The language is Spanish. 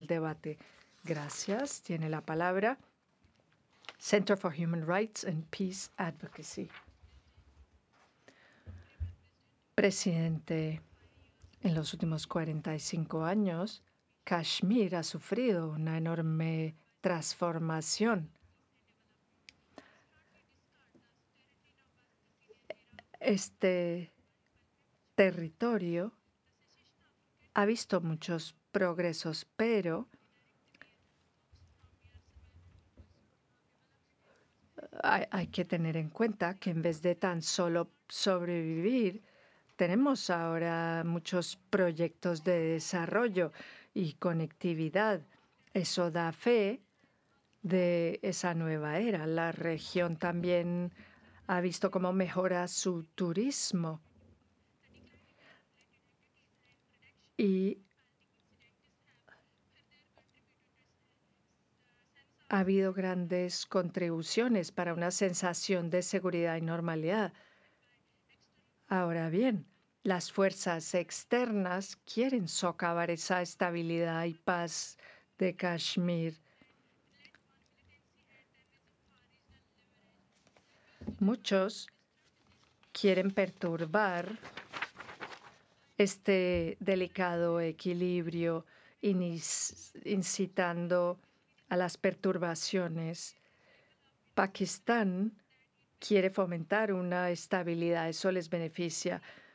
debate. Gracias. Tiene la palabra Center for Human Rights and Peace Advocacy. Presidente, en los últimos 45 años, Kashmir ha sufrido una enorme transformación. Este territorio ha visto muchos progresos, pero hay que tener en cuenta que en vez de tan solo sobrevivir, tenemos ahora muchos proyectos de desarrollo y conectividad. Eso da fe de esa nueva era. La región también ha visto cómo mejora su turismo y ha habido grandes contribuciones para una sensación de seguridad y normalidad. Ahora bien, las fuerzas externas quieren socavar esa estabilidad y paz de Kashmir. Muchos quieren perturbar este delicado equilibrio, incitando a las perturbaciones. Pakistán quiere fomentar una estabilidad, eso les beneficia.